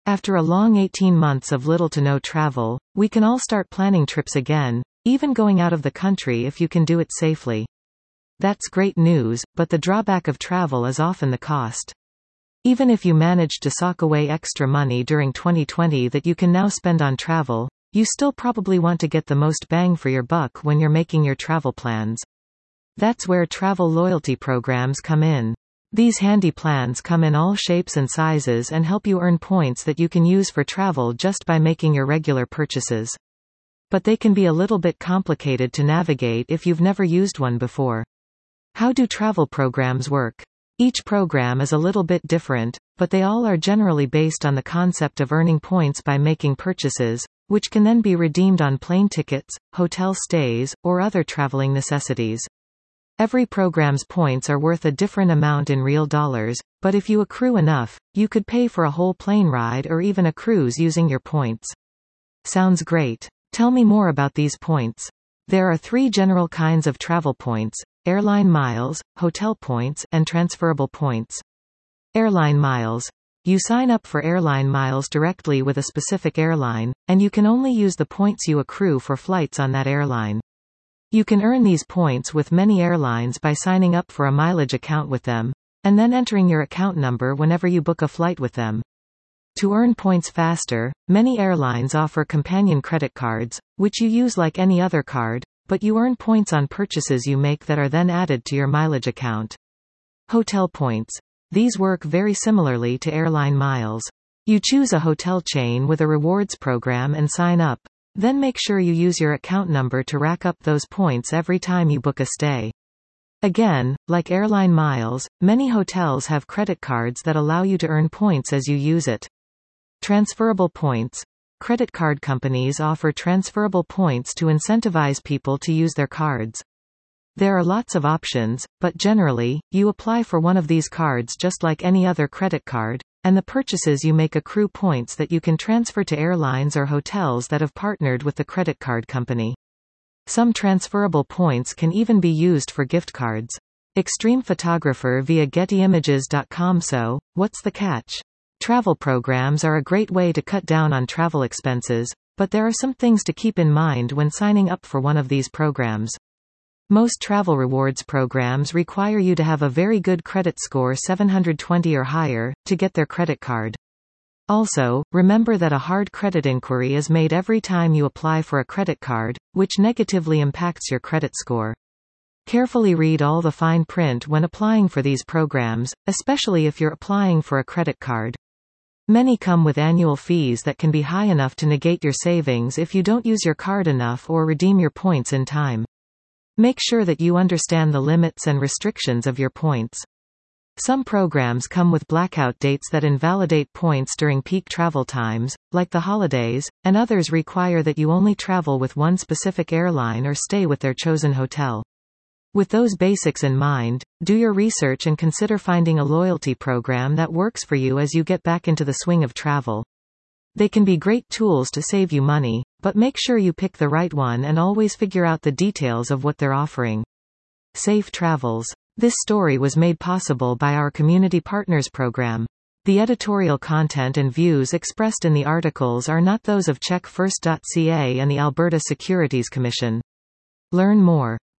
After a long 18 months of little to no travel, we can all start planning trips again, even going out of the country if you can do it safely. That's great news, but the drawback of travel is often the cost. Even if you managed to sock away extra money during 2020 that you can now spend on travel, you still probably want to get the most bang for your buck when you're making your travel plans. That's where travel loyalty programs come in. These handy plans come in all shapes and sizes and help you earn points that you can use for travel just by making your regular purchases. But they can be a little bit complicated to navigate if you've never used one before. How do travel programs work? Each program is a little bit different, but they all are generally based on the concept of earning points by making purchases, which can then be redeemed on plane tickets, hotel stays, or other traveling necessities. Every program's points are worth a different amount in real dollars, but if you accrue enough, you could pay for a whole plane ride or even a cruise using your points. Sounds great. Tell me more about these points. There are 3 general kinds of travel points: airline miles, hotel points, and transferable points. Airline miles. You sign up for airline miles directly with a specific airline, and you can only use the points you accrue for flights on that airline. You can earn these points with many airlines by signing up for a mileage account with them, and then entering your account number whenever you book a flight with them. To earn points faster, many airlines offer companion credit cards, which you use like any other card, but you earn points on purchases you make that are then added to your mileage account. Hotel points. These work very similarly to airline miles. You choose a hotel chain with a rewards program and sign up. Then make sure you use your account number to rack up those points every time you book a stay. Again, like airline miles, many hotels have credit cards that allow you to earn points as you use it. Transferable points. Credit card companies offer transferable points to incentivize people to use their cards. There are lots of options, but generally, you apply for one of these cards just like any other credit card, and the purchases you make accrue points that you can transfer to airlines or hotels that have partnered with the credit card company. Some transferable points can even be used for gift cards. Extreme photographer via GettyImages.com. So, what's the catch? Travel programs are a great way to cut down on travel expenses, but there are some things to keep in mind when signing up for one of these programs. Most travel rewards programs require you to have a very good credit score 720 or higher, to get their credit card. Also, remember that a hard credit inquiry is made every time you apply for a credit card, which negatively impacts your credit score. Carefully read all the fine print when applying for these programs, especially if you're applying for a credit card. Many come with annual fees that can be high enough to negate your savings if you don't use your card enough or redeem your points in time. Make sure that you understand the limits and restrictions of your points. Some programs come with blackout dates that invalidate points during peak travel times, like the holidays, and others require that you only travel with one specific airline or stay with their chosen hotel. With those basics in mind, do your research and consider finding a loyalty program that works for you as you get back into the swing of travel. They can be great tools to save you money, but make sure you pick the right one and always figure out the details of what they're offering. Safe travels. This story was made possible by our Community Partners program. The editorial content and views expressed in the articles are not those of CheckFirst.ca and the Alberta Securities Commission. Learn more.